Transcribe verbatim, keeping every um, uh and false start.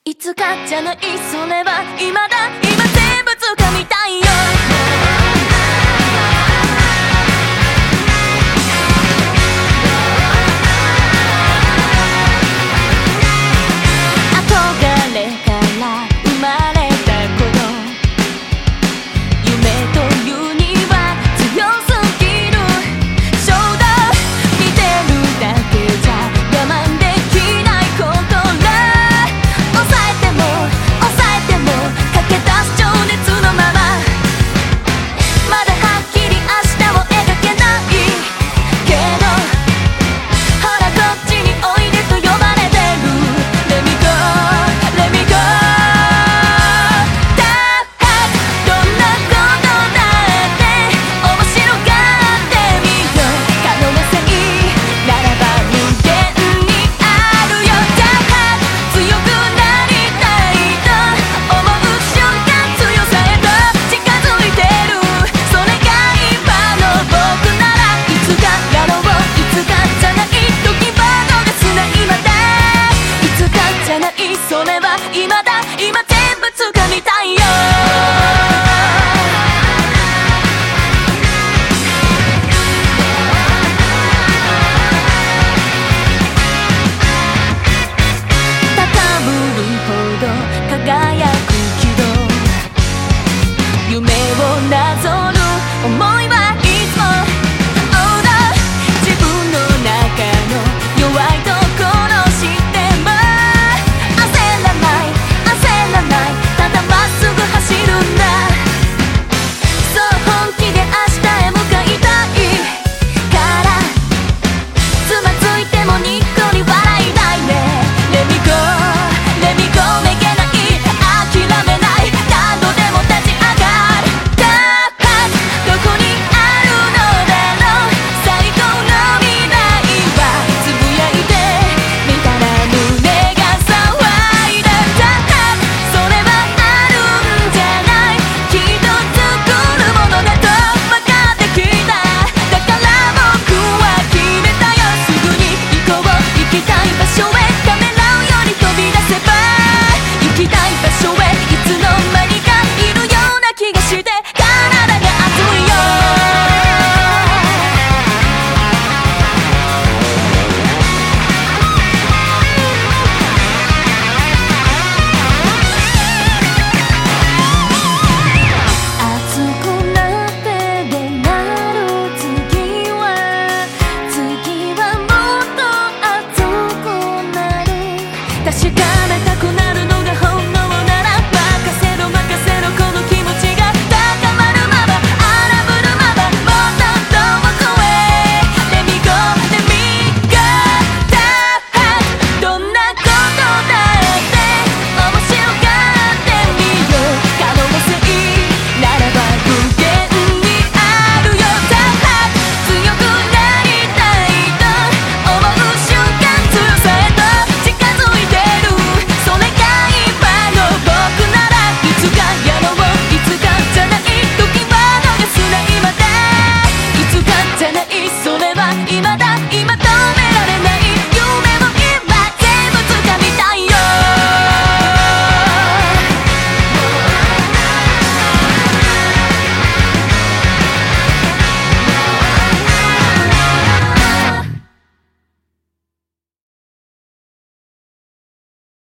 いつかじゃない、それは今だ、今全部掴みたいよ。憧れから生まれたこと夢というには強すぎる衝動見てるだけじゃ我慢できないことら抑えても抑えても駆け出す情熱のまままだはっきり明日を描けないけどほらこっちにおいでと呼ばれてる Let me go Let me go どんなことだって面白がってみよう可能な性ならば無限にあるよ。じゃあ強くなりたいと思う瞬間強さへと近づいてるそれが今の僕ならいつかやろういつかじゃない時は逃すな今だいつかじゃないそれは今だ今全部掴みたいよ。高ぶるほど輝くけど夢をなぞる思いはいつも Oh no 自分の中の弱いところ知っても焦らない焦らないただまっすぐ走るんだそう本気で明日へ向かいたいからつまずいてもにっこり笑いたいね Let me go Let me go めげない諦めない何度でも立ち上がるどこにあるのだろう最高の未来はつぶやいてみたら胸が騒いだそれはあるんじゃないきっと作るものだと分かってきただから僕は決めたよすぐに行こう行きたい場所へためらうより飛び出せば行きたい場所へいつの間にかいるような気がして体が熱いよ。熱くなってどうなる次は次はもっと熱くなる確かめたくなるの